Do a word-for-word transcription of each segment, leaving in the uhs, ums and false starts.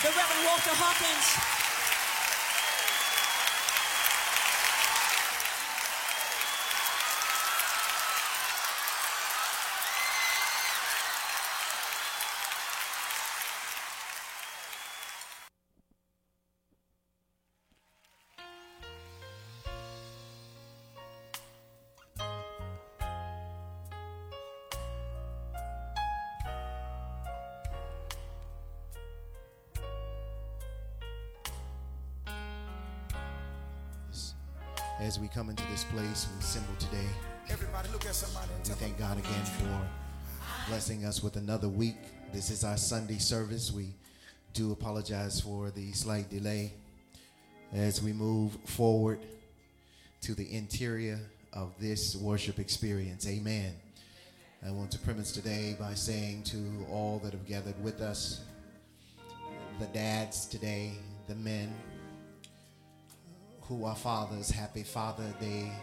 the Reverend Walter Hawkins. As we come into this place, we assemble today. Everybody look at somebody and We tell thank them. God again for blessing us with another week. This is our Sunday service. We do apologize for the slight delay as we move forward to the interior of this worship experience. Amen. I want to premise today by saying to all that have gathered with us, the dads today, the men who are fathers, happy Father Day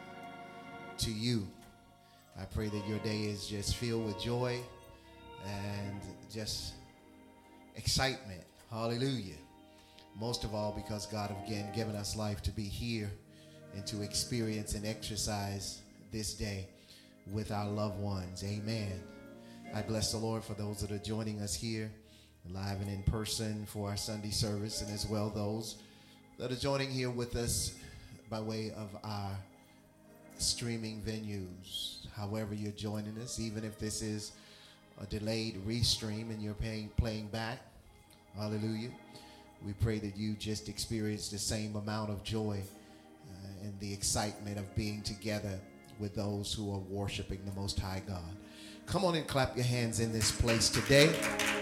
to you. I pray that your day is just filled with joy and just excitement. Hallelujah. Most of all, because God have again given us life to be here and to experience and exercise this day with our loved ones. Amen. I bless the Lord for those that are joining us here live and in person for our Sunday service, and as well those that are joining here with us by way of our streaming venues. However you're joining us, even if this is a delayed restream and you're paying, playing back, hallelujah, we pray that you just experience the same amount of joy uh, and the excitement of being together with those who are worshiping the Most High God. Come on and clap your hands in this place today.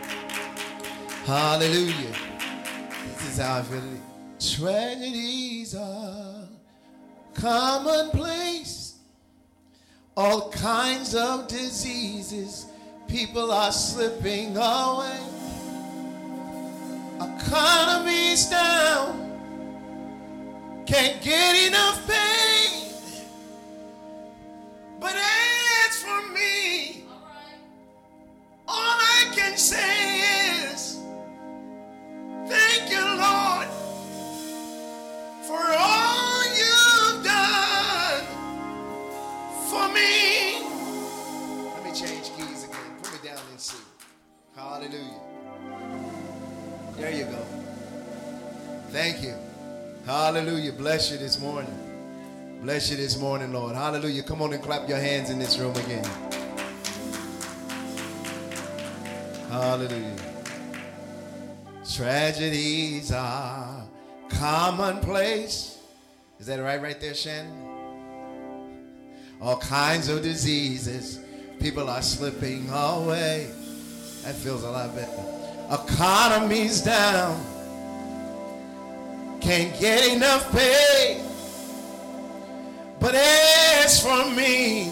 Hallelujah. This is how I feel. Tragedies are commonplace. All kinds of diseases. People are slipping away. Economy's down. Can't get enough pay. But as for me, all I can say is, thank you, Lord, for all you've done for me. Let me change keys again. Put me down in C. Hallelujah. There you go. Thank you. Hallelujah. Bless you this morning. Bless you this morning, Lord. Hallelujah. Come on and clap your hands in this room again. Hallelujah. Tragedies are commonplace. Is that right right there, Shannon? All kinds of diseases. People are slipping away. That feels a lot better. Economy's down. Can't get enough pay. But as for me,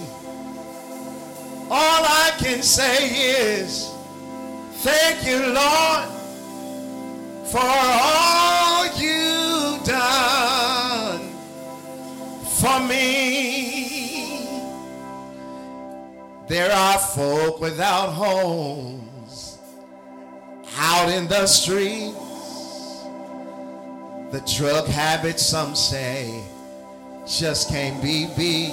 all I can say is, thank you, Lord, for all you've done for me. There are folk without homes out in the streets. The drug habit, some say, just can't be beat.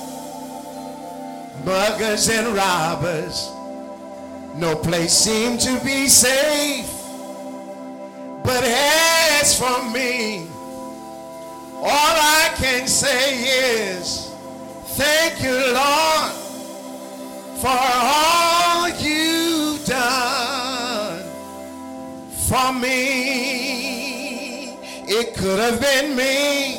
Muggers and robbers, no place seemed to be safe. But as for me, all I can say is, thank you, Lord, for all you've done for me. It could have been me,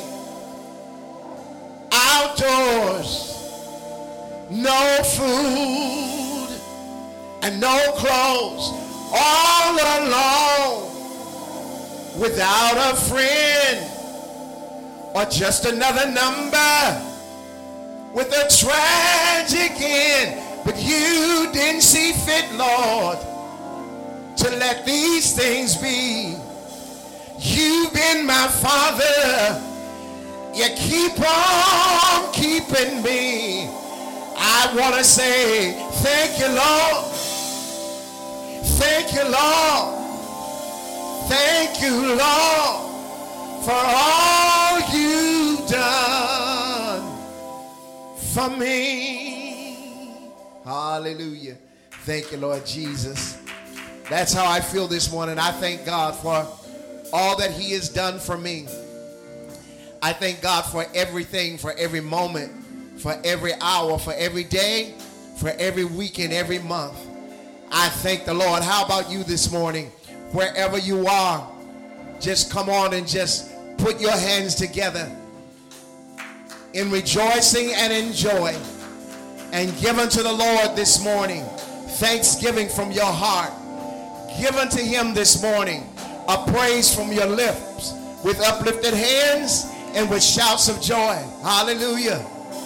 outdoors, no food and no clothes, all alone, without a friend or just another number with a tragic end. But you didn't see fit, Lord, to let these things be. You've been my Father. You keep on keeping me. I want to say thank you, Lord. Thank you, Lord. Thank you, Lord, for all you've done for me. Hallelujah. Thank you, Lord Jesus. That's how I feel this morning. I thank God for all that he has done for me. I thank God for everything, for every moment, for every hour, for every day, for every week and every month. I thank the Lord. How about you this morning? Wherever you are, just come on and just put your hands together in rejoicing and in joy and give unto the Lord this morning thanksgiving from your heart. Give unto him this morning a praise from your lips with uplifted hands and with shouts of joy. Hallelujah.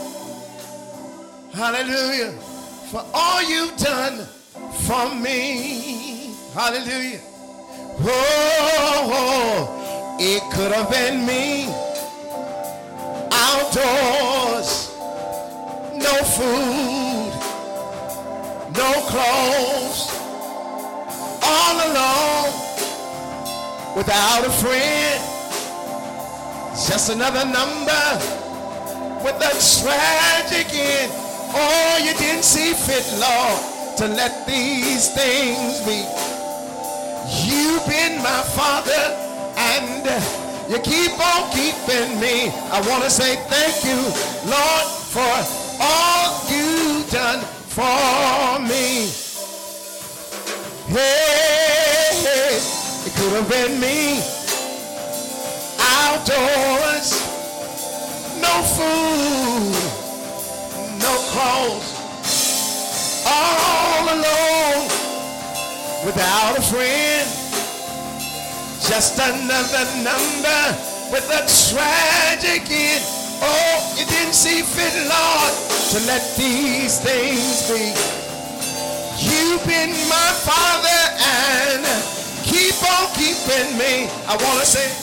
Hallelujah. For all you've done for me. Hallelujah. Oh, oh, it could have been me outdoors, no food, no clothes, all alone, without a friend, just another number with a tragic end. Oh, you didn't see fit, Lord, to let these things be. You've been my father, and you keep on keeping me. I want to say thank you, Lord, for all you've done for me. Hey, hey, it could have been me outdoors, no food, no clothes, all alone, without a friend, just another number with a tragic end. Oh, you didn't see fit, Lord, to let these things be. You've been my father and keep on keeping me. I want to say,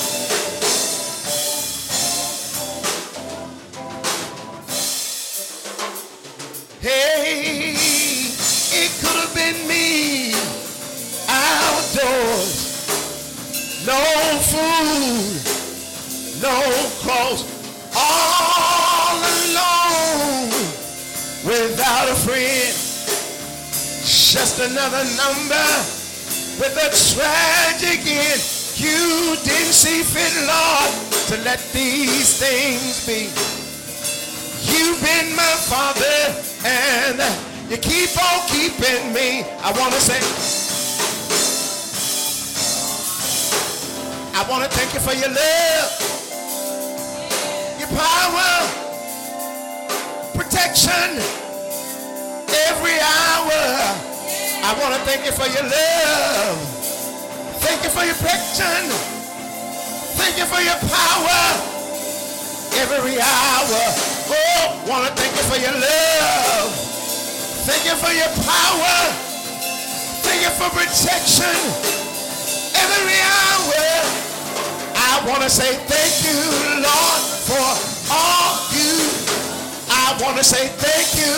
hey, it could have been me outdoors, no food, no clothes, all alone, without a friend, just another number with a tragic end. You didn't see fit, Lord, to let these things be. You've been my father and you keep on keeping me. I want to say, I want to thank you for your love, your power, protection, every hour. I want to thank you for your love. Thank you for your protection. Thank you for your power, every hour. Oh, want to thank you for your love. Thank you for your power. Thank you for protection every hour. I want to say thank you, Lord, for all you. I want to say thank you.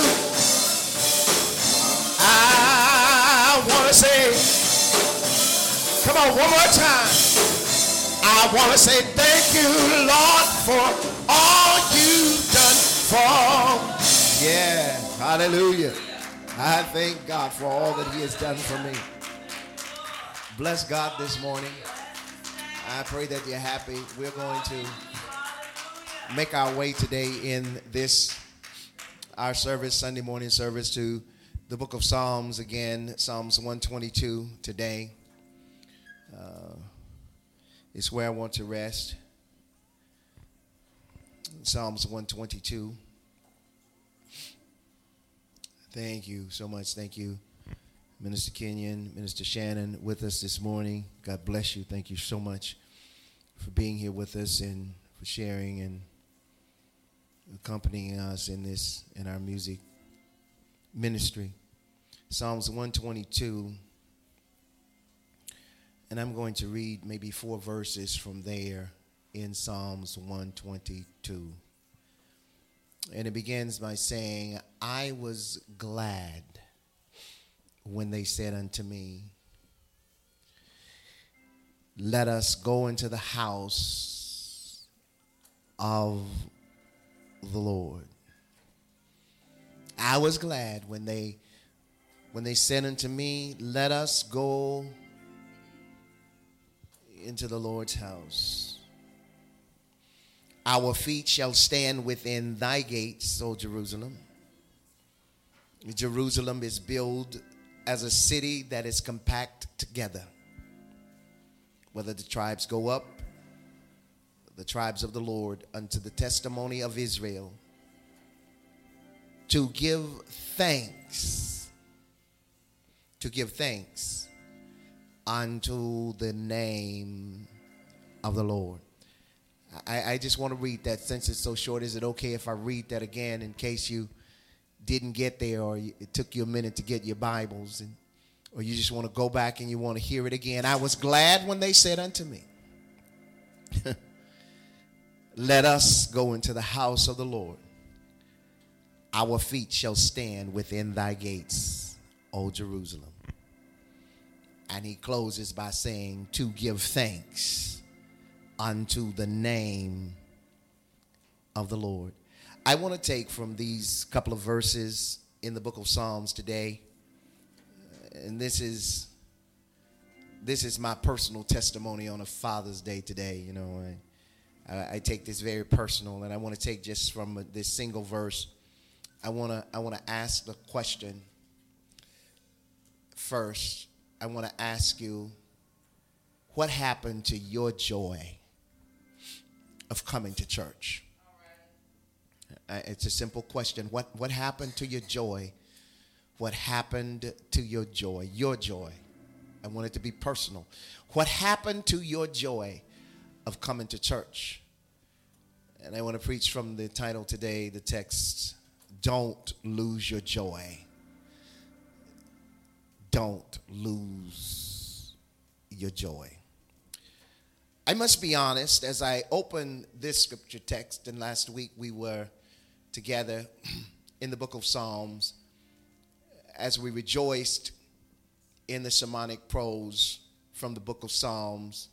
I want to say, come on, one more time. I want to say thank you, Lord, for all you've done for. Yeah, hallelujah. I thank God for all that he has done for me. Bless God this morning. I pray that you're happy. We're going to make our way today in this, our service, Sunday morning service, to the book of Psalms again, Psalms one twenty-two today. Uh, it's where I want to rest. Psalms one twenty-two. Thank you so much. Thank you, Minister Kenyon, Minister Shannon, with us this morning. God bless you. Thank you so much for being here with us and for sharing and accompanying us in this, in our music ministry. Psalms one twenty-two, and I'm going to read maybe four verses from there in Psalms one twenty-two. And it begins by saying, I was glad when they said unto me, let us go into the house of the Lord. I was glad when they when they said unto me, let us go into the Lord's house. Our feet shall stand within thy gates, O Jerusalem. Jerusalem is built as a city that is compact together. Whether the tribes go up, the tribes of the Lord, unto the testimony of Israel, to give thanks, to give thanks unto the name of the Lord. I, I just want to read that since it's so short. Is it okay if I read that again in case you didn't get there, or it took you a minute to get your Bibles, and or you just want to go back and you want to hear it again? I was glad when they said unto me, let us go into the house of the Lord. Our feet shall stand within thy gates, O Jerusalem. And he closes by saying, to give thanks unto the name of the Lord. I want to take from these couple of verses in the book of Psalms today, and this is this is my personal testimony on a Father's Day today. You know, I, I take this very personal, and I want to take just from this single verse. I want to I want to ask the question first. I want to ask you, what happened to your joy of coming to church? Uh, it's a simple question. What what happened to your joy? What happened to your joy? Your joy. I want it to be personal. What happened to your joy of coming to church? And I want to preach from the title today, the text, Don't Lose Your Joy. Don't lose your joy. I must be honest, as I opened this scripture text, and last week we were together in the book of Psalms as we rejoiced in the sermonic prose from the book of Psalms,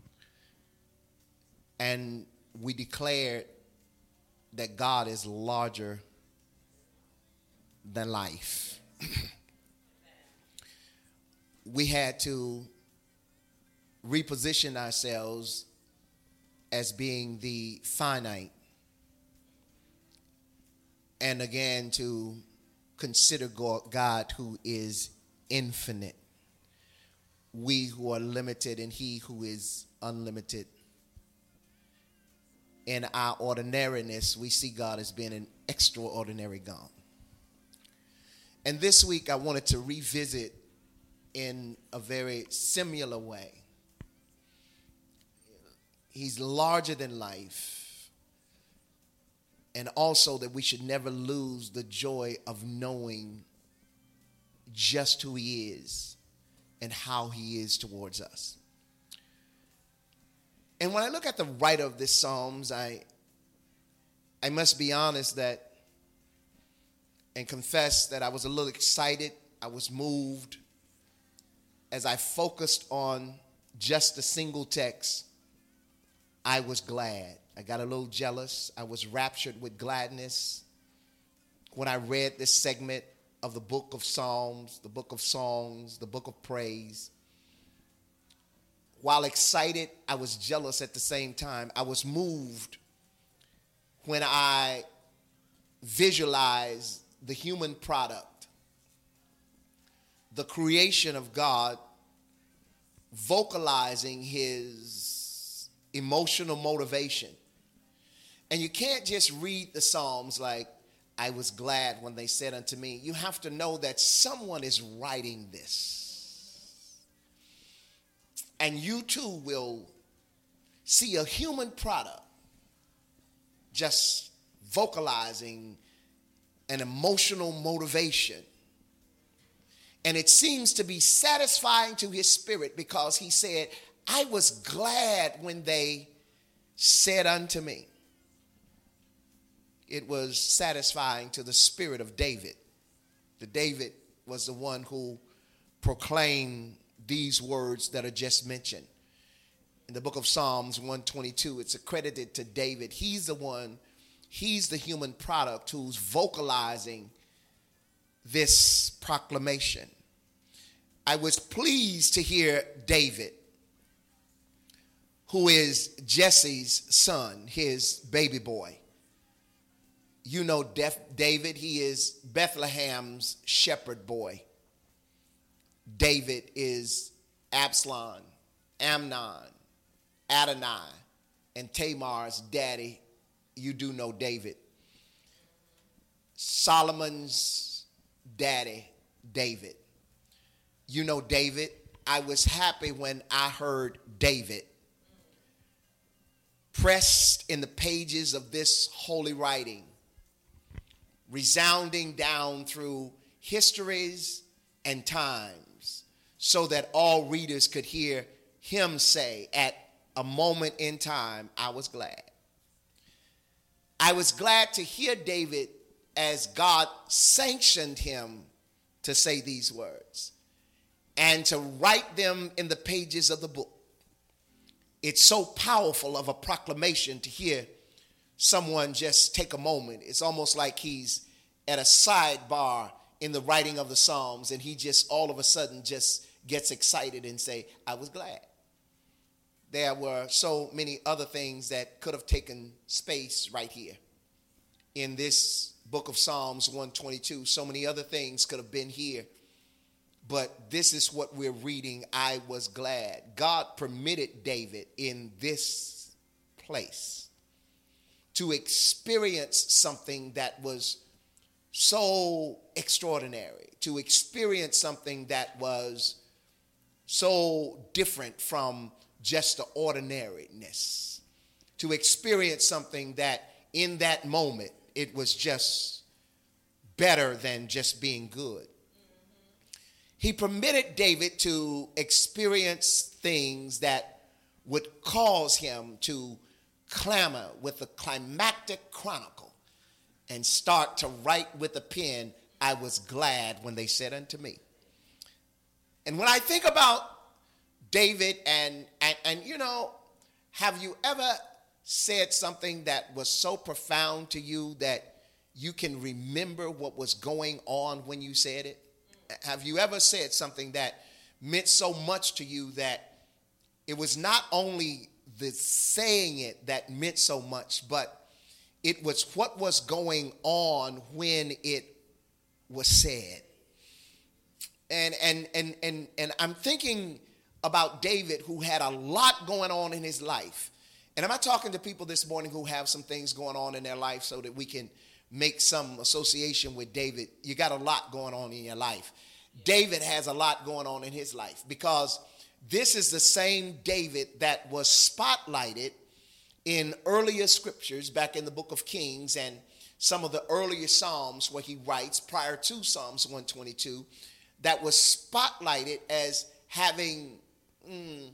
and we declared that God is larger than life. We had to reposition ourselves as being the finite, and again to consider God who is infinite. We who are limited and he who is unlimited. In our ordinariness, we see God as being an extraordinary God. And this week I wanted to revisit in a very similar way. He's larger than life. And also that we should never lose the joy of knowing just who he is and how he is towards us. And when I look at the writer of this Psalms, I, I must be honest that and confess that I was a little excited. I was moved as I focused on just a single text. I was glad. I got a little jealous. I was raptured with gladness when I read this segment of the book of Psalms, the book of songs, the book of praise. While excited, I was jealous at the same time. I was moved when I visualized the human product, the creation of God, vocalizing his emotional motivation. And you can't just read the Psalms like, I was glad when they said unto me. You have to know that someone is writing this. And you too will see a human product just vocalizing an emotional motivation. And it seems to be satisfying to his spirit because he said, I was glad when they said unto me. It was satisfying to the spirit of David. The David was the one who proclaimed these words that are just mentioned. in the book of Psalms one twenty-two. It's accredited to David. He's the one, he's the human product who's vocalizing this proclamation. I was pleased to hear David, who is Jesse's son, his baby boy. You know Def- David, he is Bethlehem's shepherd boy. David is Absalom, Amnon, Adonai, and Tamar's daddy. You do know David. Solomon's daddy, David. You know David. I was happy when I heard David pressed in the pages of this holy writing, resounding down through histories and times, so that all readers could hear him say, at a moment in time, I was glad. I was glad to hear David as God sanctioned him to say these words and to write them in the pages of the book. It's so powerful of a proclamation to hear someone just take a moment. It's almost like he's at a sidebar in the writing of the Psalms, and he just all of a sudden just gets excited and say, I was glad. There were so many other things that could have taken space right here in this book of Psalms one twenty-two. So many other things could have been here, but this is what we're reading. I was glad. God permitted David in this place to experience something that was so extraordinary, to experience something that was so different from just the ordinariness, to experience something that in that moment it was just better than just being good. He permitted David to experience things that would cause him to clamor with the climactic chronicle and start to write with a pen, I was glad when they said unto me. And when I think about David and, and, and you know, have you ever said something that was so profound to you that you can remember what was going on when you said it? Have you ever said something that meant so much to you that it was not only the saying it that meant so much, but it was what was going on when it was said? And and and and and I'm thinking about David, who had a lot going on in his life. And am I talking to people this morning who have some things going on in their life so that we can make some association with David? You got a lot going on in your life. David has a lot going on in his life, because this is the same David that was spotlighted in earlier scriptures back in the book of Kings and some of the earlier Psalms where he writes prior to Psalms one twenty-two, that was spotlighted as having mm,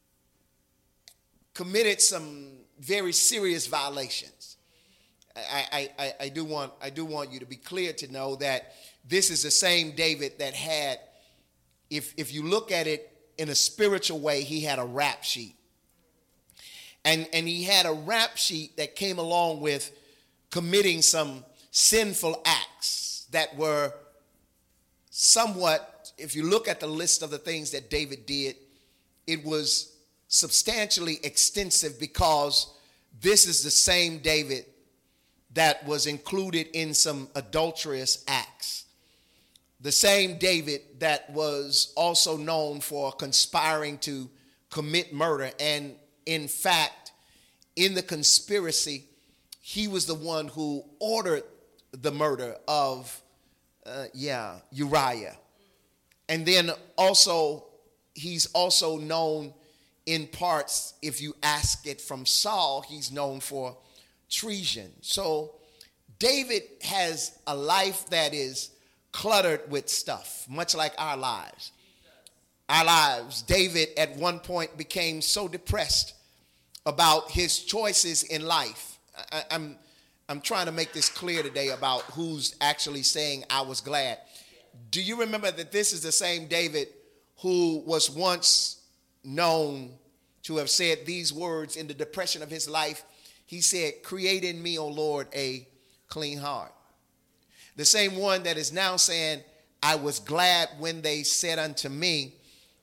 committed some very serious violations. I, I, I, do want, I do want you to be clear to know that this is the same David that had, if, if you look at it in a spiritual way, he had a rap sheet. And, and he had a rap sheet that came along with committing some sinful acts that were somewhat, if you look at the list of the things that David did, it was substantially extensive, because this is the same David that was included in some adulterous acts. The same David that was also known for conspiring to commit murder. And in fact, in the conspiracy, he was the one who ordered the murder of, uh, yeah, Uriah. And then also, he's also known in parts, if you ask it from Saul, he's known for treason. So David has a life that is cluttered with stuff, much like our lives. Our lives. David at one point became so depressed about his choices in life. I, I'm, I'm trying to make this clear today about who's actually saying I was glad. Do you remember that this is the same David who was once known to have said these words in the depression of his life. He said, create in me, O Lord, a clean heart. The same one that is now saying, I was glad when they said unto me,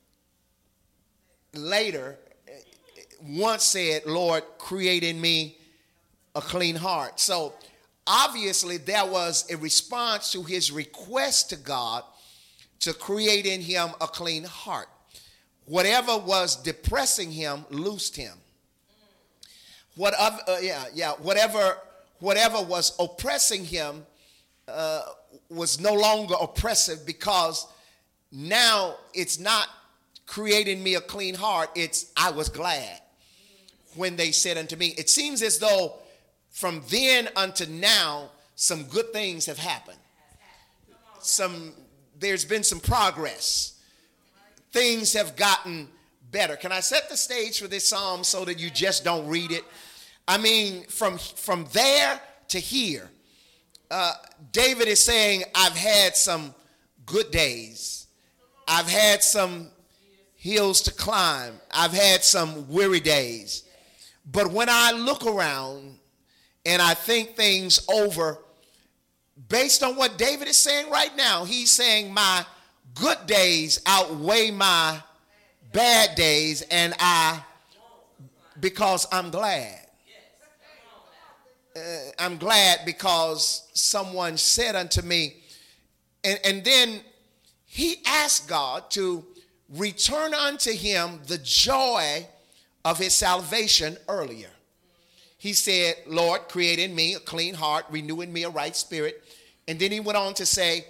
later, once said, Lord, create in me a clean heart. So obviously there was a response to his request to God to create in him a clean heart. Whatever was depressing him loosed him. Whatever, uh, yeah, yeah, whatever, whatever was oppressing him uh, was no longer oppressive, because now it's not creating me a clean heart. It's I was glad when they said unto me. It seems as though from then unto now, some good things have happened. Some, there's been some progress. Things have gotten better. Can I set the stage for this psalm so that you just don't read it? I mean, from, from there to here, uh, David is saying, I've had some good days. I've had some hills to climb. I've had some weary days. But when I look around and I think things over, based on what David is saying right now, he's saying my good days outweigh my bad days, and I, because I'm glad. Uh, I'm glad because someone said unto me, and, and then he asked God to return unto him the joy of his salvation earlier. He said, Lord, create in me a clean heart, renew in me a right spirit. And then he went on to say,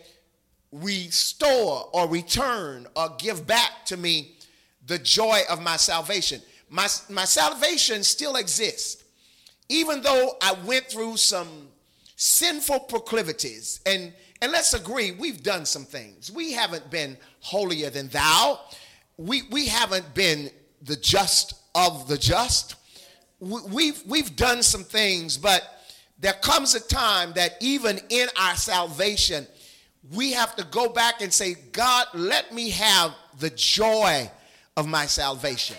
restore or return or give back to me the joy of my salvation. My, my salvation still exists. Even though I went through some sinful proclivities, and, and let's agree, we've done some things. We haven't been holier than thou. We, we haven't been the just of the just. We, we've, we've done some things, but there comes a time that even in our salvation, we have to go back and say, God, let me have the joy of my salvation.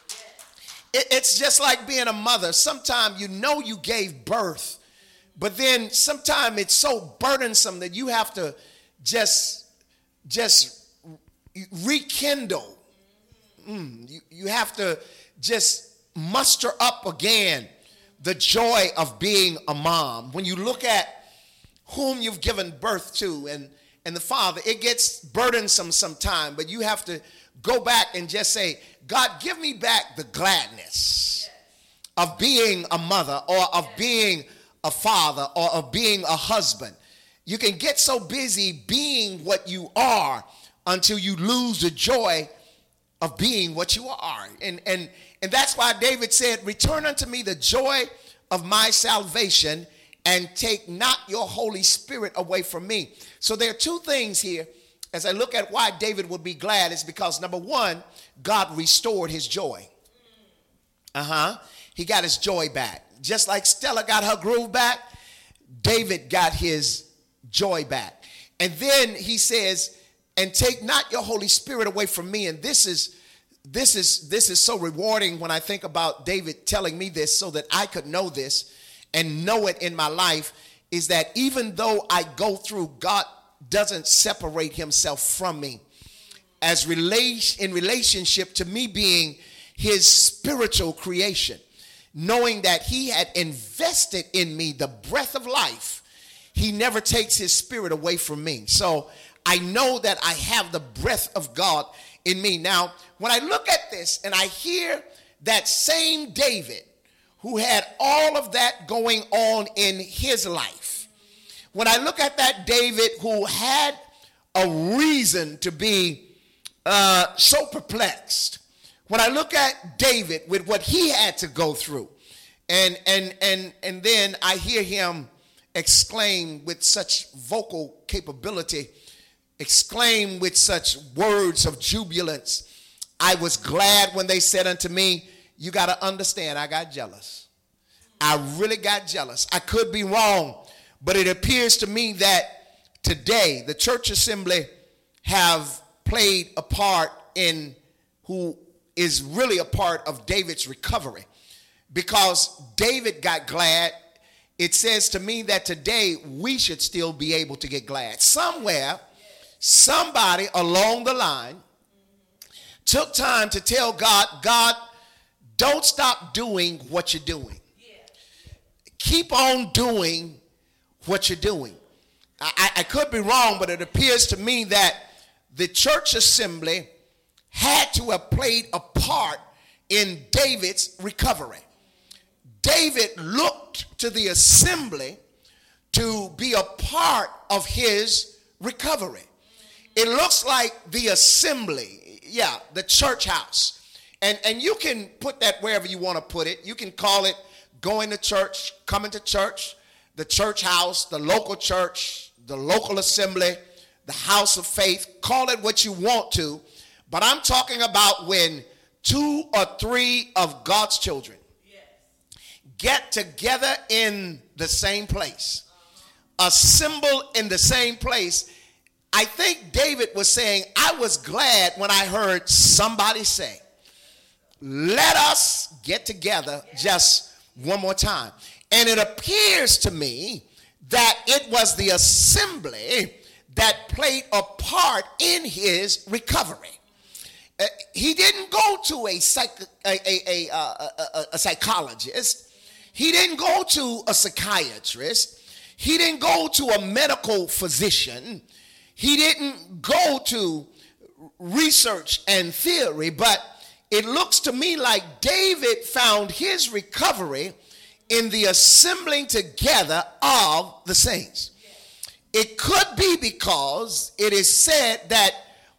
It, it's just like being a mother. Sometimes you know you gave birth, but then sometimes it's so burdensome that you have to just, just rekindle. Mm, you, you have to just muster up again the joy of being a mom. When you look at whom you've given birth to and, and the father, it gets burdensome sometime, but you have to go back and just say, God, give me back the gladness of being a mother or of being a father or of being a husband. You can get so busy being what you are until you lose the joy of being what you are. And, and, and that's why David said, return unto me the joy of my salvation and take not your Holy Spirit away from me. So there are two things here as I look at why David would be glad. Is because, number one, God restored his joy. Uh-huh. He got his joy back. Just like Stella got her groove back, David got his joy back. And then he says, and take not your Holy Spirit away from me. And this is this is this is so rewarding when I think about David telling me this so that I could know this and know it in my life, is that even though I go through, God doesn't separate himself from me as relation in relationship to me being his spiritual creation, knowing that he had invested in me the breath of life. He never takes his spirit away from me. So I know that I have the breath of God in me. Now, when I look at this and I hear that same David who had all of that going on in his life, when I look at that David who had a reason to be uh, so perplexed, when I look at David with what he had to go through, and and and and then I hear him exclaim with such vocal capability, exclaim with such words of jubilance, I was glad when they said unto me, you got to understand, I got jealous. I really got jealous. I could be wrong, but it appears to me that today the church assembly have played a part in who is really a part of David's recovery, because David got glad. It says to me that today we should still be able to get glad. Somewhere, somebody along the line took time to tell God, God, don't stop doing what you're doing. Keep on doing what you're doing. I, I could be wrong, but it appears to me that the church assembly had to have played a part in David's recovery. David looked to the assembly to be a part of his recovery. It looks like the assembly, yeah, the church house. And, and you can put that wherever you want to put it. You can call it going to church, coming to church, the church house, the local church, the local assembly, the house of faith. Call it what you want to. But I'm talking about when two or three of God's children get together in the same place, assemble in the same place. I think David was saying, I was glad when I heard somebody say, let us get together just one more time. And it appears to me that it was the assembly that played a part in his recovery. Uh, he didn't go to a, psych, a, a, a, a, a, a psychologist. He didn't go to a psychiatrist. He didn't go to a medical physician. He didn't go to research and theory, but it looks to me like David found his recovery in the assembling together of the saints. It could be because it is said that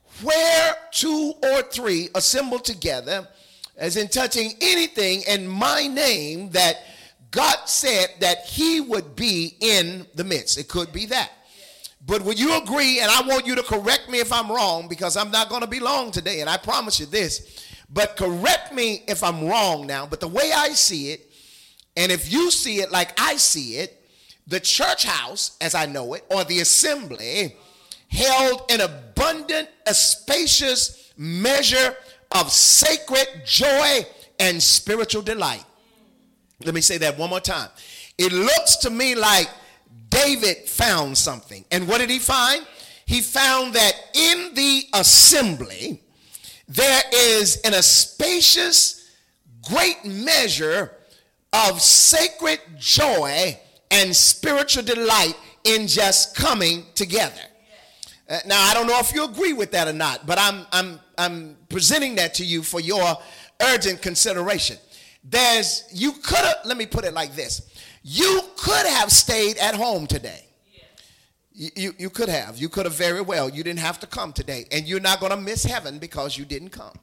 where two or three assemble together, as in touching anything in my name, that God said that he would be in the midst. It could be that. But would you agree, and I want you to correct me if I'm wrong, because I'm not going to be long today, and I promise you this, but correct me if I'm wrong now. But the way I see it, and if you see it like I see it, the church house, as I know it, or the assembly, held an abundant, a spacious measure of sacred joy and spiritual delight. Let me say that one more time. It looks to me like David found something. And what did he find? He found that in the assembly, there is an a spacious, great measure of sacred joy and spiritual delight in just coming together. Uh, now, I don't know if you agree with that or not, but I'm, I'm, I'm presenting that to you for your urgent consideration. There's, you could have, let me put it like this. You could have stayed at home today. You, you, you could have. You could have very well. You didn't have to come today. And you're not going to miss heaven because you didn't come.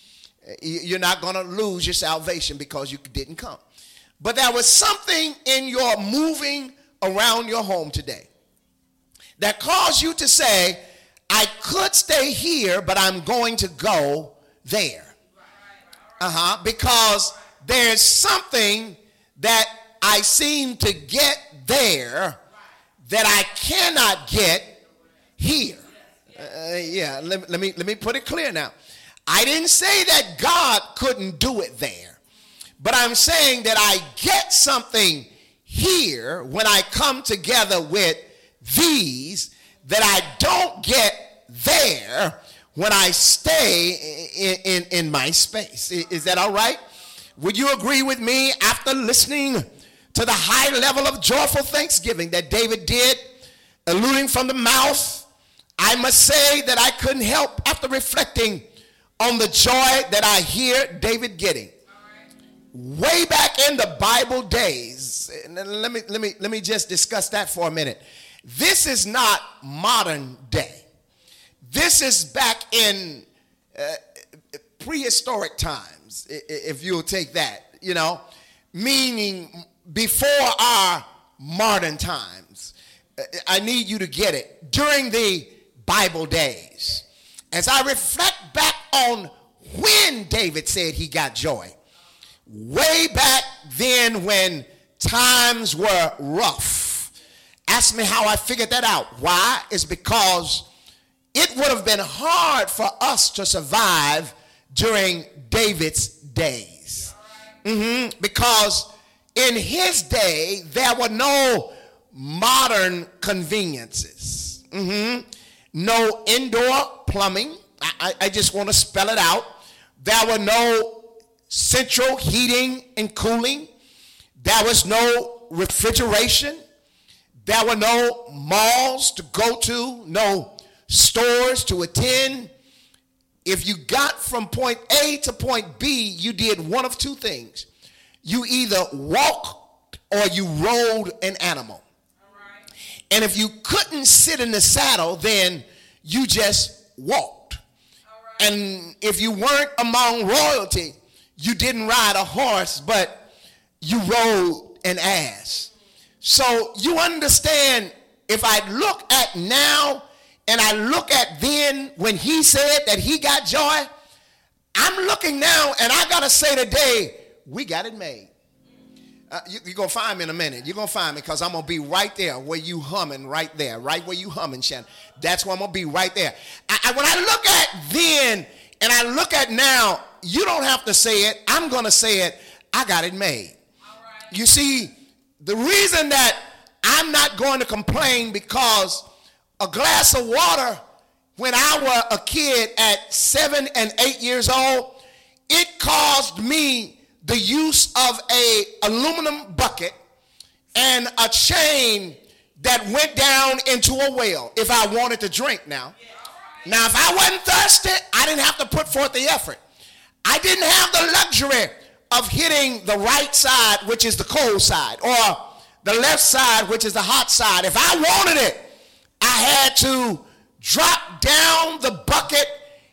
You're not going to lose your salvation because you didn't come. But there was something in your moving around your home today that caused you to say, I could stay here, but I'm going to go there. Uh-huh. Because there's something that I seem to get there that I cannot get here. Uh, yeah, let, let me let me put it clear now. I didn't say that God couldn't do it there, but I'm saying that I get something here when I come together with these that I don't get there when I stay in, in, in my space. Is that all right? Would you agree with me after listening to the high level of joyful thanksgiving that David did, alluding from the mouth? I must say that I couldn't help after reflecting on the joy that I hear David getting. Way back in the Bible days, and let me, let me, let me just discuss that for a minute. This is not modern day. This is back in uh, prehistoric times, if you'll take that, you know, meaning before our modern times. I need you to get it. During the Bible days, as I reflect back on when David said he got joy, way back then when times were rough. Ask me how I figured that out. Why? It's because it would have been hard for us to survive during David's days. Mm-hmm. Because in his day, there were no modern conveniences. Mm-hmm. No indoor plumbing. I, I just want to spell it out. There were no central heating and cooling. There was no refrigeration. There were no malls to go to, no stores to attend. If you got from point A to point B, you did one of two things. You either walked or you rode an animal. All right. And if you couldn't sit in the saddle, then you just walked. All right. And if you weren't among royalty, you didn't ride a horse, but you rode an ass. So you understand, if I look at now and I look at then when he said that he got joy, I'm looking now and I got to say today, we got it made. Uh, you, you're going to find me in a minute. You're going to find me because I'm going to be right there where you humming right there, right where you humming, Shannon. That's where I'm going to be right there. I, I, when I look at then and I look at now, you don't have to say it. I'm going to say it. I got it made. All right. You see, the reason that I'm not going to complain because a glass of water when I was a kid at seven and eight years old, it caused me the use of a aluminum bucket and a chain that went down into a well if I wanted to drink now. Now, if I wasn't thirsty, I didn't have to put forth the effort. I didn't have the luxury of hitting the right side, which is the cold side, or the left side, which is the hot side. If I wanted it, I had to drop down the bucket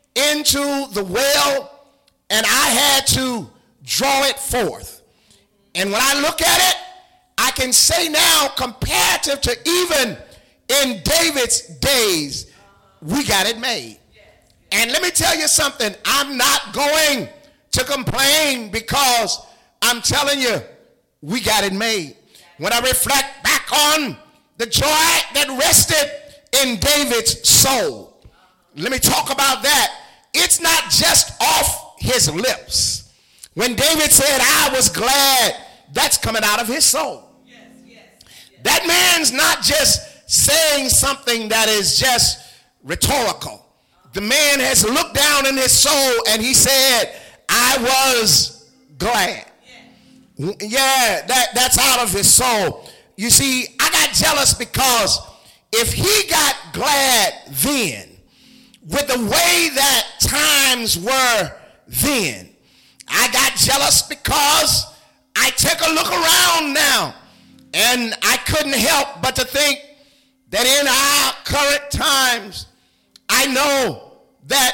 into the well, and I had to draw it forth. And when I look at it, I can say now, comparative to even in David's days, we got it made. And let me tell you something, I'm not going to complain because I'm telling you, we got it made. When I reflect back on the joy that rested in David's soul, let me talk about that. It's not just off his lips. When David said, I was glad, that's coming out of his soul. Yes, yes, yes. That man's not just saying something that is just rhetorical. The man has looked down in his soul and he said, I was glad. Yeah, yeah that, that's out of his soul. You see, I got jealous because if he got glad then, with the way that times were then, I got jealous because I take a look around now and I couldn't help but to think that in our current times, I know that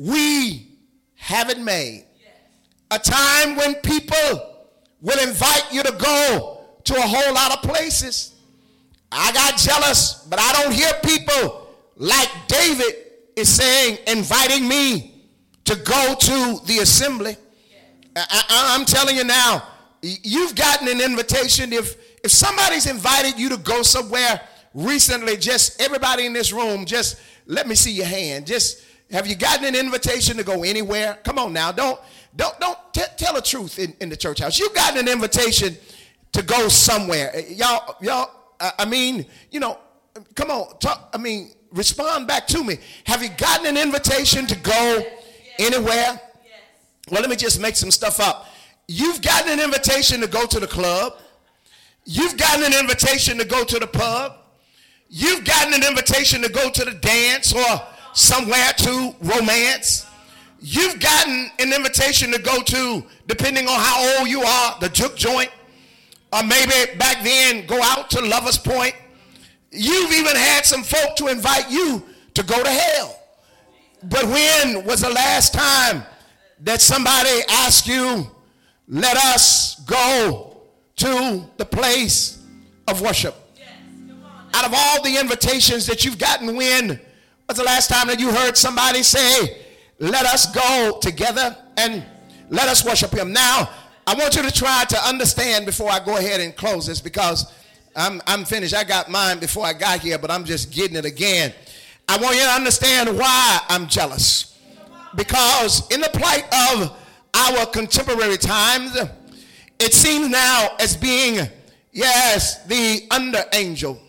we have it made. A time when people will invite you to go to a whole lot of places. I got jealous, but I don't hear people like David is saying, inviting me to go to the assembly. I, I, I'm telling you now, you've gotten an invitation. If, if somebody's invited you to go somewhere recently, just everybody in this room, just let me see your hand. Just, have you gotten an invitation to go anywhere? Come on now, don't don't don't t- tell the truth in, in the church house. You've gotten an invitation to go somewhere. Y'all, y'all, uh, I mean, you know, come on, talk, I mean, respond back to me. Have you gotten an invitation to go anywhere? Well, let me just make some stuff up. You've gotten an invitation to go to the club. You've gotten an invitation to go to the pub. You've gotten an invitation to go to the dance or somewhere to romance. You've gotten an invitation to go to, depending on how old you are, the juke joint. Or maybe back then, go out to Lover's Point. You've even had some folk to invite you to go to hell. But when was the last time that somebody asked you, let us go to the place of worship? Yes, out of all the invitations that you've gotten, when was the last time that you heard somebody say, let us go together and let us worship him? Now, I want you to try to understand before I go ahead and close this, because I'm, I'm finished. I got mine before I got here, but I'm just getting it again. I want you to understand why I'm jealous. Because in the plight of our contemporary times, it seems now as being, yes, the under angel,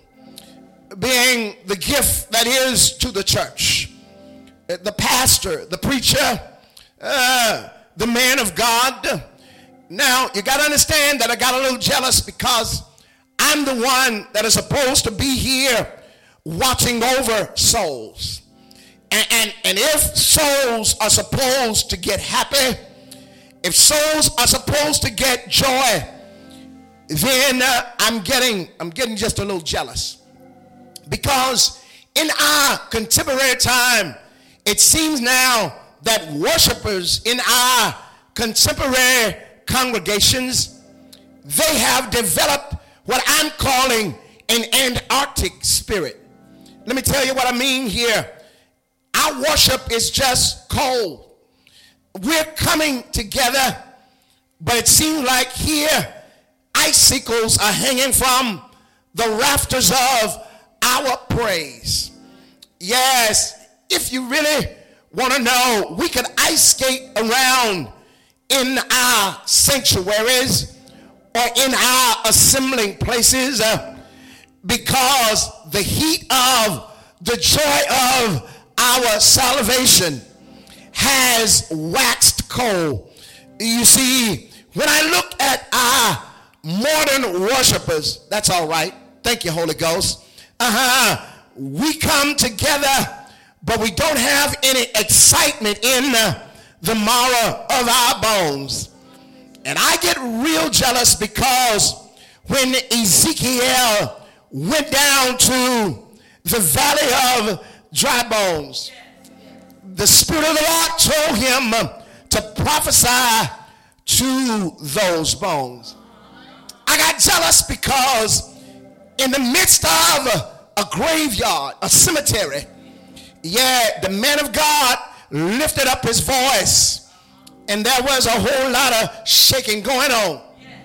being the gift that is to the church, the pastor, the preacher, uh, the man of God. Now, you got to understand that I got a little jealous because I'm the one that is supposed to be here watching over souls. And, and, and if souls are supposed to get happy, if souls are supposed to get joy, then uh, I'm getting I'm getting just a little jealous. Because in our contemporary time, it seems now that worshipers in our contemporary congregations, they have developed what I'm calling an Antarctic spirit. Let me tell you what I mean here. Our worship is just cold. We're coming together, but it seems like here icicles are hanging from the rafters of our praise. Yes, if you really want to know, we could ice skate around in our sanctuaries or in our assembling places uh, because the heat of the joy of our salvation has waxed cold. You see, when I look at our modern worshipers, that's all right. Thank you, Holy Ghost. Uh-huh. We come together, but we don't have any excitement in uh, the marrow of our bones. And I get real jealous because when Ezekiel went down to the valley of dry bones, the Spirit of the Lord told him uh, to prophesy to those bones. I got jealous because in the midst of a, a graveyard, a cemetery, yeah, the man of God lifted up his voice, and there was a whole lot of shaking going on.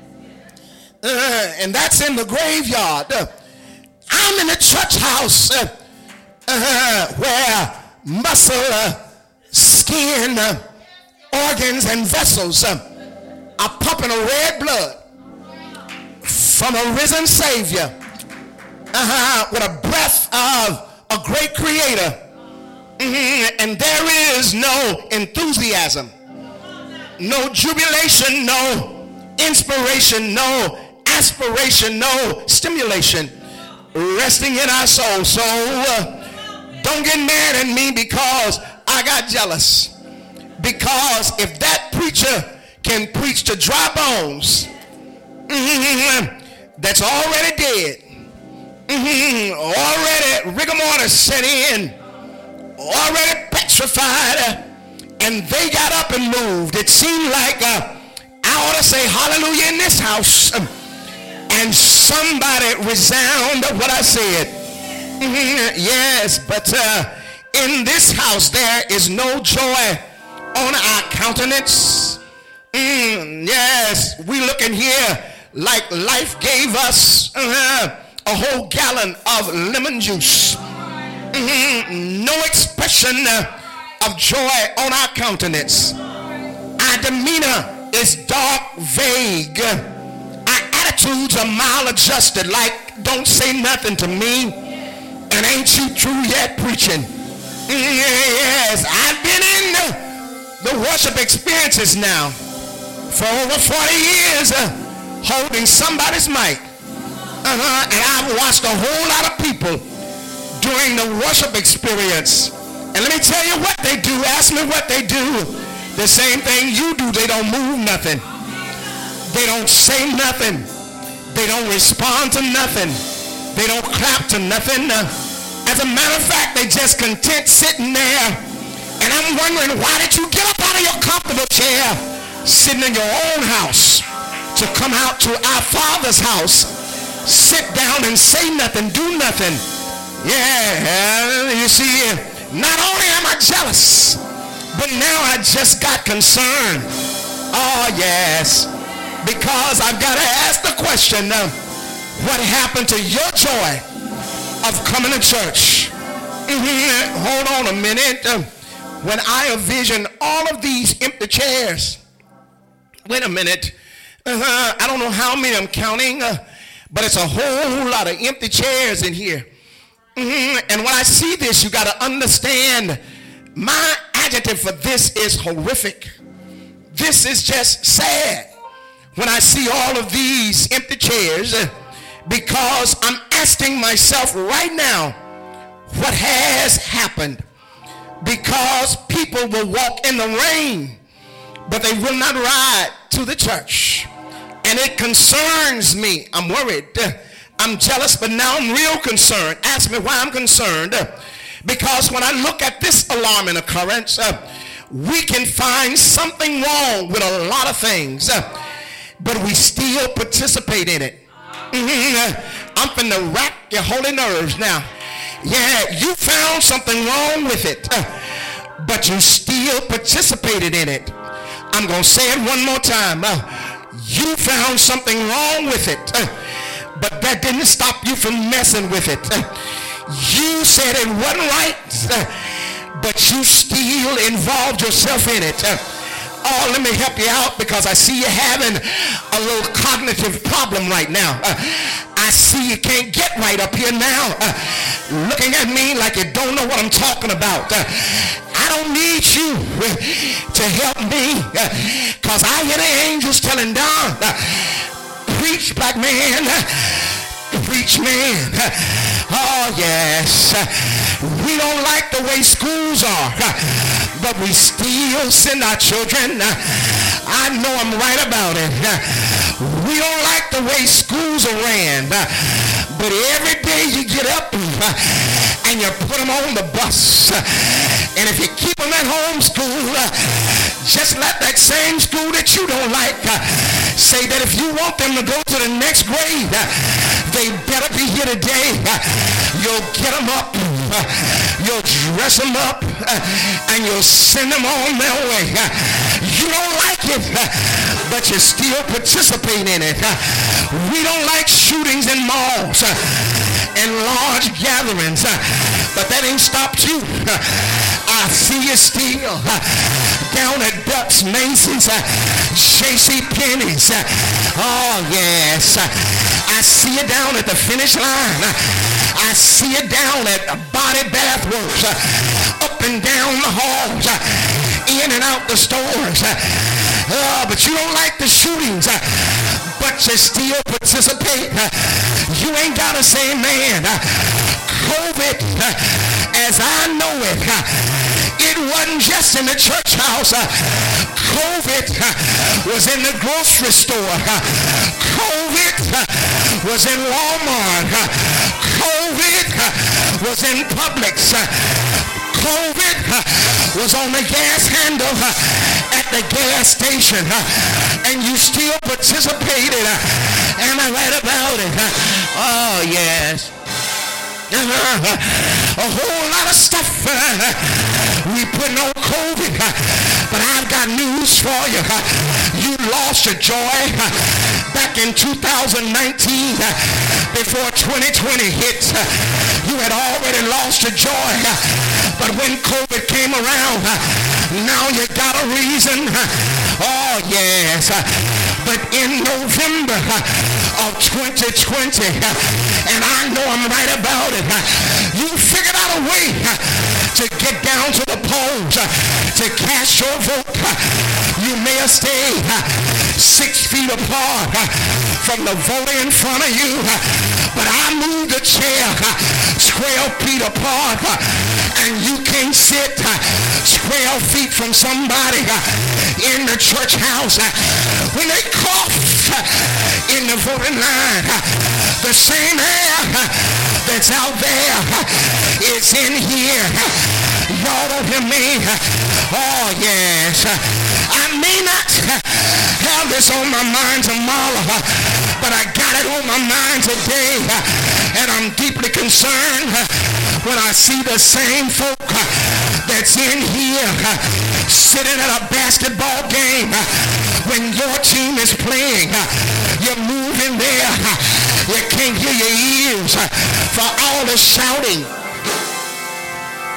Uh, and that's in the graveyard. Uh, I'm in the church house uh, uh, where muscle, uh, skin, uh, organs, and vessels uh, are pumping a red blood from a risen Savior uh-huh, with a breath of a great Creator. Mm-hmm. And there is no enthusiasm, no jubilation, no inspiration, no aspiration, no stimulation resting in our soul. So uh, don't get mad at me because I got jealous. Because if that preacher can preach to dry bones, mm-hmm, that's already dead, mm-hmm, already rigor mortis set in, already petrified, and they got up and moved. It seemed like uh, I ought to say hallelujah in this house, um, and somebody resound what I said. Mm-hmm, yes, but uh, in this house there is no joy on our countenance. Mm, yes, we looking here like life gave us uh, a whole gallon of lemon juice. Mm-hmm. No expression uh, of joy on our countenance. Our demeanor is dark, vague. Our attitudes are maladjusted, like don't say nothing to me, and ain't you true yet preaching? Mm, yes, I've been in the, the worship experiences now for over forty years, uh, holding somebody's mic. Uh-huh. And I've watched a whole lot of people during the worship experience. And let me tell you what they do. Ask me what they do. The same thing you do. They don't move nothing. They don't say nothing. They don't respond to nothing. They don't clap to nothing. Uh, as a matter of fact, they just content sitting there. And I'm wondering, why did you get up out of your comfortable chair, sitting in your own house, to come out to our Father's house, sit down and say nothing, do nothing? Yeah, you see, not only am I jealous, but now I just got concerned. Oh, yes, because I've got to ask the question, uh, what happened to your joy of coming to church? Mm-hmm. Hold on a minute. Uh, when I envision all of these empty chairs. Wait a minute. Uh-huh. I don't know how many I'm counting, uh, but it's a whole lot of empty chairs in here. Mm-hmm. And when I see this, you got to understand my adjective for this is horrific. This is just sad when I see all of these empty chairs, uh, because I'm asking myself right now, what has happened? Because people will walk in the rain, but they will not ride to the church. And it concerns me. I'm worried. I'm jealous, but now I'm real concerned. Ask me why I'm concerned. Because when I look at this alarming occurrence, uh, we can find something wrong with a lot of things, uh, but we still participate in it. Mm-hmm. I'm finna rack your holy nerves now. Yeah, you found something wrong with it, uh, but you still participated in it. I'm going to say it one more time. Uh, you found something wrong with it, uh, but that didn't stop you from messing with it. Uh, you said it wasn't right, uh, but you still involved yourself in it. Uh, oh, let me help you out, because I see you having a little cognitive problem right now. Uh, I see you can't get right up here now, uh, looking at me like you don't know what I'm talking about. Uh, I don't need you uh, to help me, because uh, I hear the angels telling Don, uh, preach, black man, uh, preach, man. Uh, oh, yes. Uh, we don't like the way schools are, uh, but we still send our children. Uh, I know I'm right about it. Uh, we don't like the way schools are ran, uh, but every day you get up uh, and you put them on the bus. Uh, and if you keep them at home school, uh, just let that same school that you don't like uh, say that if you want them to go to the next grade, uh, they better be here today. Uh, you'll get them up, uh, you'll dress them up, uh, and you'll send them on their way. Uh, you don't like it, uh, but you still participate in it. Uh, we don't like shootings in malls uh, and large gatherings, uh, but that ain't stopped you. Uh, I see you still uh, down at Bucks, Mason's, uh, J C Penney's. Uh, oh, yes. Uh, I see you down at the finish line. Uh, I see you down at Body Bath Works, uh, up and down the halls, uh, in and out the stores. Uh, uh, but you don't like the shootings, uh, but you still participate. Uh, you ain't got to say, man, uh, COVID, uh, as I know it, uh, it wasn't just in the church house. Uh, COVID uh, was in the grocery store. Uh, COVID uh, was in Walmart. Uh, COVID uh, was in Publix. Uh, COVID uh, was on the gas handle uh, at the gas station. Uh, and you still participated. Uh, am I right about it? Uh, oh, yes. Uh, a whole lot of stuff uh, we putting on COVID, uh, but I've got news for you. Uh, you lost your joy uh, back in two thousand nineteen uh, before twenty twenty hit. Uh, you had already lost your joy, uh, but when COVID came around, uh, now you got a reason. Uh, oh yes, uh, but in November uh, of twenty twenty, uh, and I know I'm right about it, uh, you figured out a way uh, to get down to the polls, uh, to cast your vote. Uh, you may have stayed uh, six feet apart uh, from the voter in front of you, uh, but I moved the chair uh, twelve feet apart, uh, and you can't sit uh, twelve feet from somebody uh, in the church house. Uh, when they cough uh, in the voting line, uh, the same air uh, that's out there uh, is in here. Uh, Y'all don't hear me? Uh, oh, yes. Uh, I may not uh, have this on my mind tomorrow, uh, but I got it on my mind today, uh, and I'm deeply concerned uh, when I see the same folk uh, that's in here uh, sitting at a basketball game uh, when your team is playing. Uh, you're moving there. Uh, you can't hear your ears uh, for all the shouting and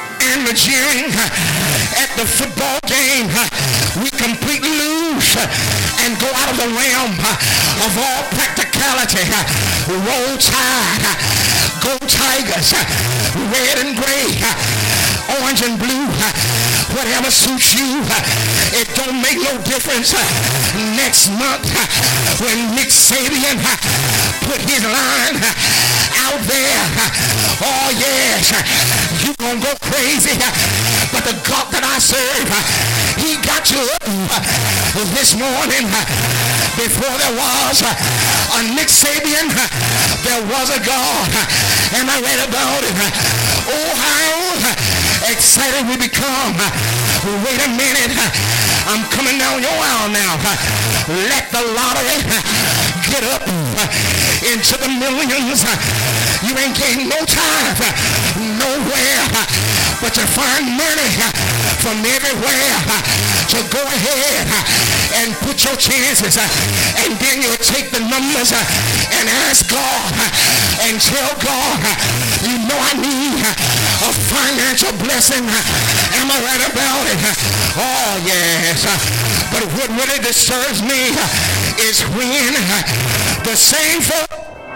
the jeering at the football game, we completely lose and go out of the realm of all practicality. Roll Tide, go Tigers, red and gray, orange and blue, whatever suits you. It don't make no difference. Next month, when Nick Saban put his line out there, oh yes, you gonna go crazy. But the God that I serve, he got you up this morning. Before there was a Nick Saban, there was a God, and I read about it. Oh, how excited we become. Wait a minute, I'm coming down your aisle now. Let the lottery get up into the millions. You ain't getting no time nowhere, but you find money from everywhere. So go ahead and put your chances, and then you'll take the numbers and ask God and tell God, you know I need a financial blessing. Am I right about it? Oh yes. But what really disturbs me is when the same folk,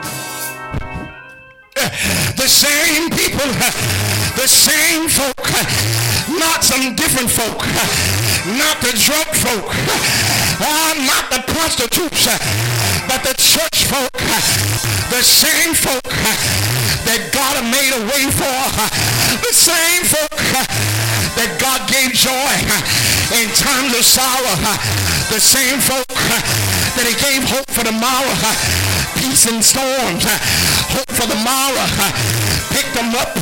the same people, the same folk, not some different folk, not the drunk folk, or not the prostitutes, but the church folk, the same folk that God made a way for, the same folk that God gave joy in times of sorrow, the same folk that he gave hope for tomorrow, peace in storms, hope for the morrow, picked them up.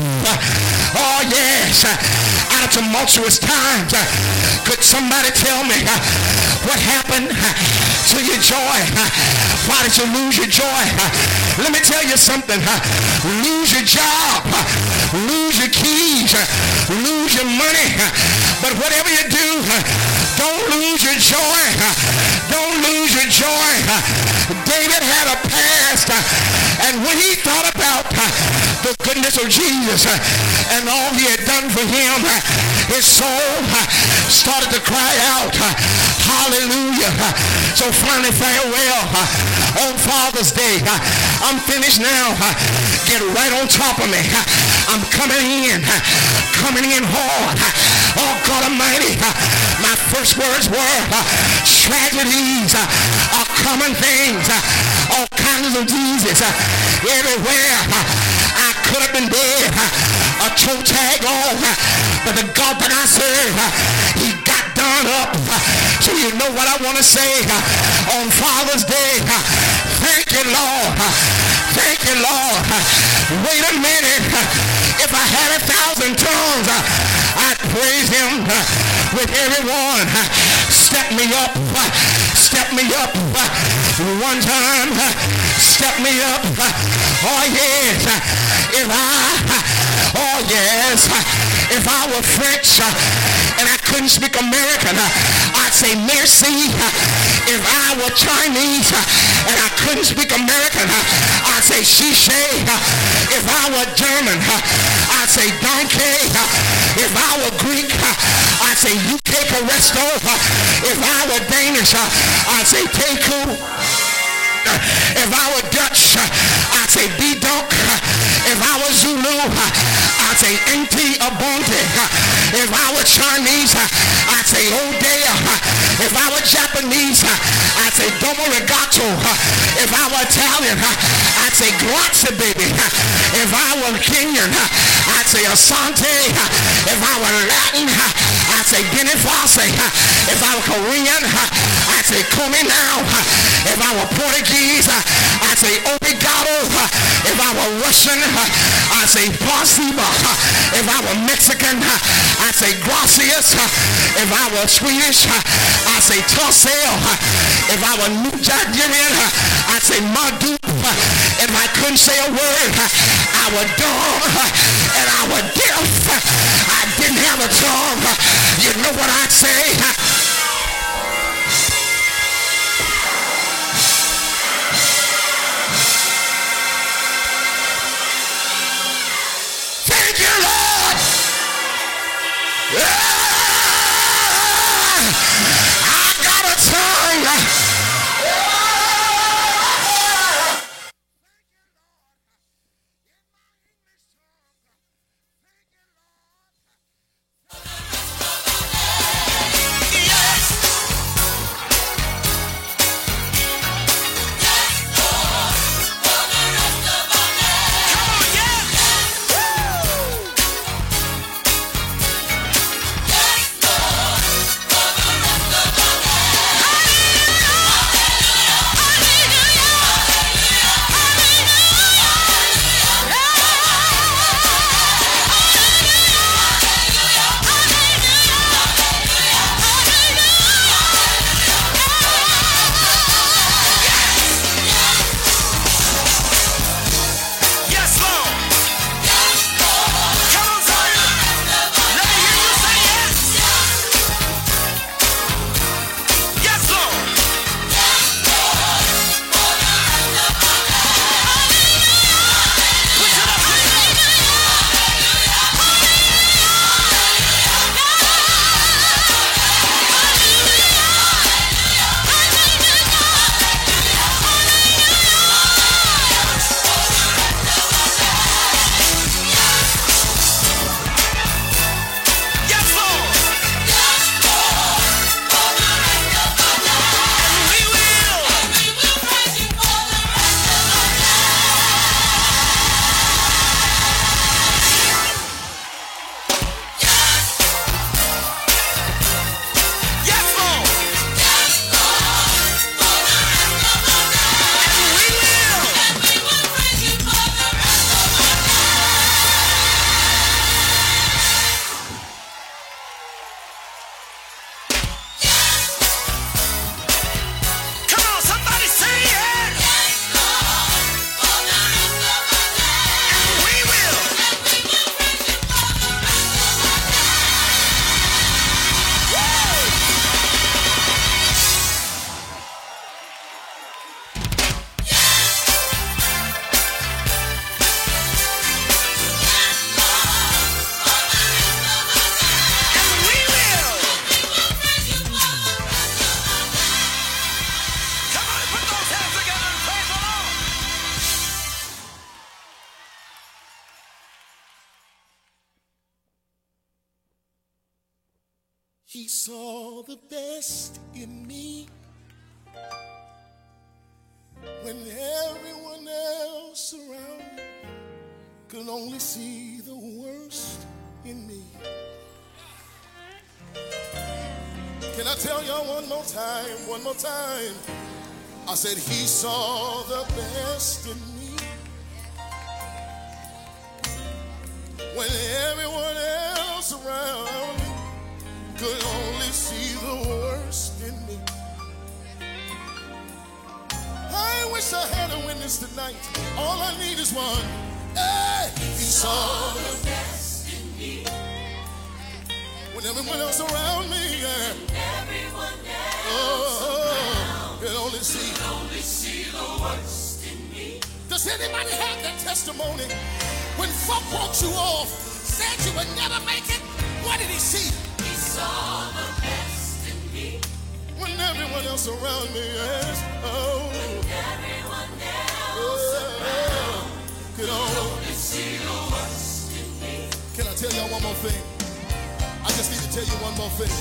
Oh yes, out of tumultuous times. Could somebody tell me what happened to your joy? Why did you lose your joy? Let me tell you something. Lose your job, lose your keys, lose your money, but whatever you do, don't lose your joy. Don't lose your joy. David had a past, and when he thought about the goodness of Jesus and all he had done for him, his soul started to cry out, hallelujah. So finally, farewell on Father's Day. I'm finished now. Get right on top of me. I'm coming in, coming in hard. Oh God Almighty, my first words were tragedies are common things, all kinds of diseases everywhere. I could have been dead, a toe tag on, but the God that I serve, he got done up. So you know what I want to say on Father's Day? Thank you, Lord. Thank you, Lord. Wait a minute. If I had a thousand tongues, I'd praise him with everyone. Step me up. Step me up. One time. Step me up. Oh, yes. If I, oh, yes. If I were French and I couldn't speak American, I'd say merci. If I were Chinese and I couldn't speak American, I'd say chiche. If I were German, I'd say danke. If I were Greek, I'd say U K Caresto. If I were Danish, I'd say teku. If I were Dutch, I'd say bidonk. If I was Zulu, I'd say enti abonte. If I were Chinese, I'd say odea. If I were Japanese, I'd say domo regato. If I were Italian, I'd say grazie, baby. If I were Kenyan, I'd say asante. If I were Latin, I'd say bene face. If I were Korean, I'd say come now. If I were Portuguese, I'd say obrigado. If I were Russian, I'd say spasiba. If I were Mexican, I'd say gracias. If I were Swedish, I'd say tosel. If I were Nigerian, I'd say madu. If I couldn't say a word, I was dumb and I was deaf. I didn't have a tongue. You know what I'd say? Thank you, Lord. He saw the best in me when everyone else around me could only see the worst in me. Can I tell y'all one more time, one more time? I said he saw the best in me when everyone else around me could only see the worst in me. I wish I had a witness tonight. All I need is one. Hey, he saw the best in me when everyone else around me, yeah. Everyone else Oh, could only see. could only see the worst in me. Does anybody have that testimony? When folk walked you off, said you would never make it, what did he see? He saw the best in me. When everyone else around me, yes, oh, Everyone else oh, could only. only see the worst in me. Can I tell y'all one more thing? I just need to tell you one more thing.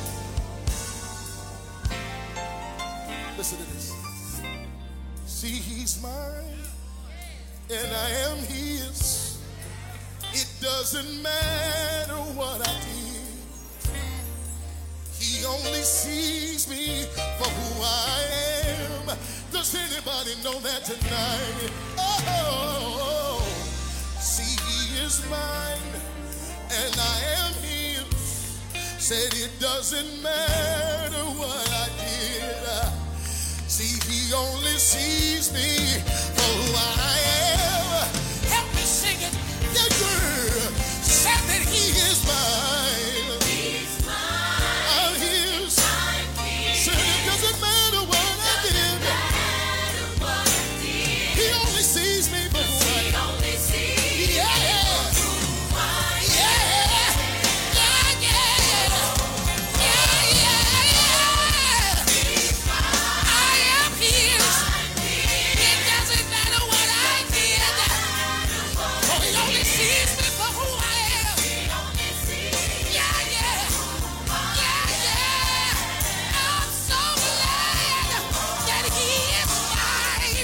Listen to this. See, he's mine, and I am his. It doesn't matter what I did. He only sees me for who I am. Does anybody know that tonight? Oh, see, he is mine, and I am his. Said it doesn't matter what I did. See, he only sees me for who I am. Help me sing it. Yeah, girl. Said that he is mine. He's mine. I'm his. I'm his. Said it doesn't matter what I did. Matter what I did. He only sees me for who I He am. only sees Yeah. who I am. Yeah. Yeah, yeah. Yeah, yeah, yeah. He's mine. I am his. I'm his. It doesn't matter what I did. Oh, he only sees me for who I am. He only sees Yeah, yeah. Yeah, yeah. I'm so glad that he is mine.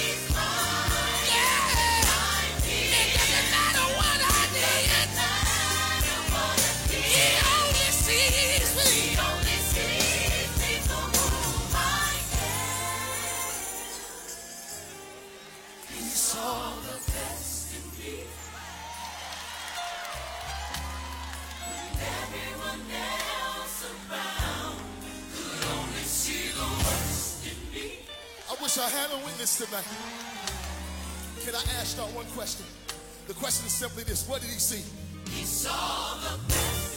Yeah. It doesn't matter what I did. He only sees me. He only sees me for who I am. He saw the best in me. When everyone else around could only see the worst in me. I wish I had a witness tonight. Can I ask y'all one question? The question is simply this. What did he see? He saw the best.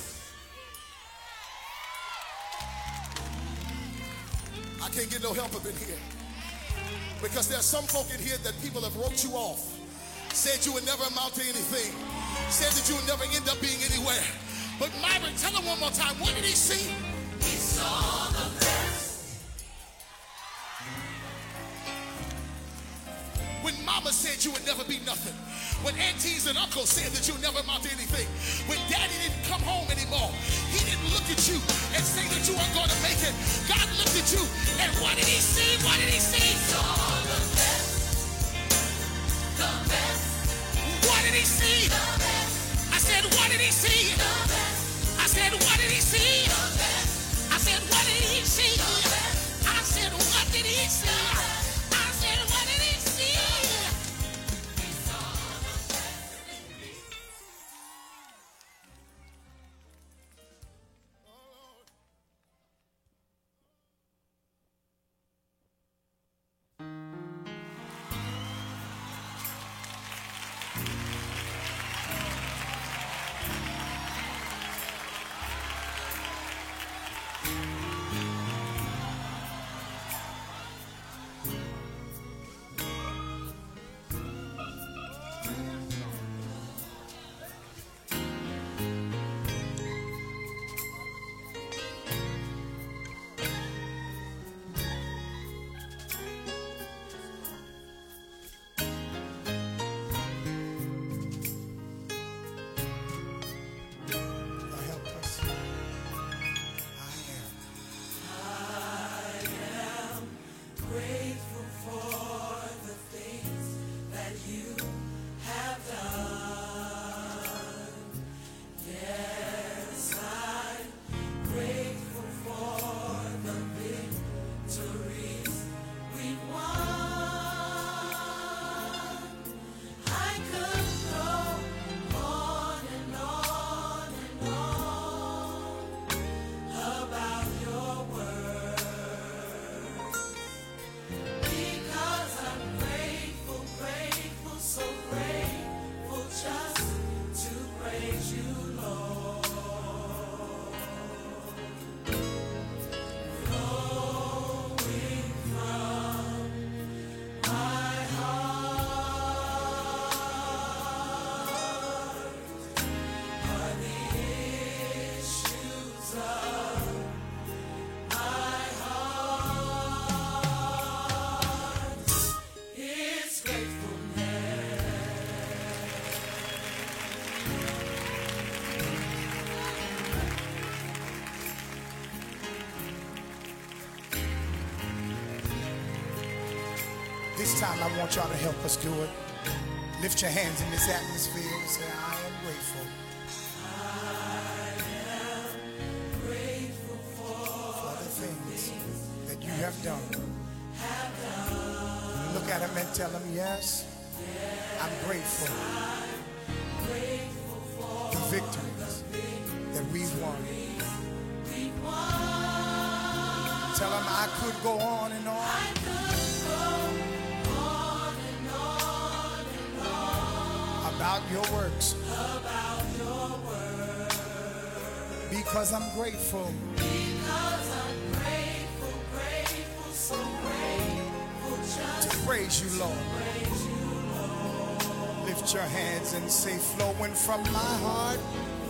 I can't get no help up in here. Because there's some folk in here that people have wrote you off. Said you would never amount to anything. Said that you would never end up being anywhere. But Myron, tell him one more time. What did he see? He saw the best. When mama said you would never be nothing. When aunties and uncles said that you'll never amount to anything. When daddy didn't come home anymore. He didn't look at you and say that you weren't going to make it. God looked at you and what did he see? What did he see? He saw the best. The best. What did he see? The best. I said, what did he see? The best. I said, what did he see? The best. I said, what did he see? The best. I said, what did he see? I said, what did he see? He saw the best in me. This time I want y'all to help us do it. Lift your hands in this atmosphere and say, I am grateful. I am grateful for, for the things that you have done. have done. Look at him and tell him, yes, I'm grateful. I'm grateful for the victories that we've won. we've won. Tell him I could go on and on. I could go on and on and on about your works. about your word. Because I'm grateful. Because I'm grateful, grateful, so grateful just To praise you, Lord. praise you, Lord. Lift your hands and say, flowing from my heart,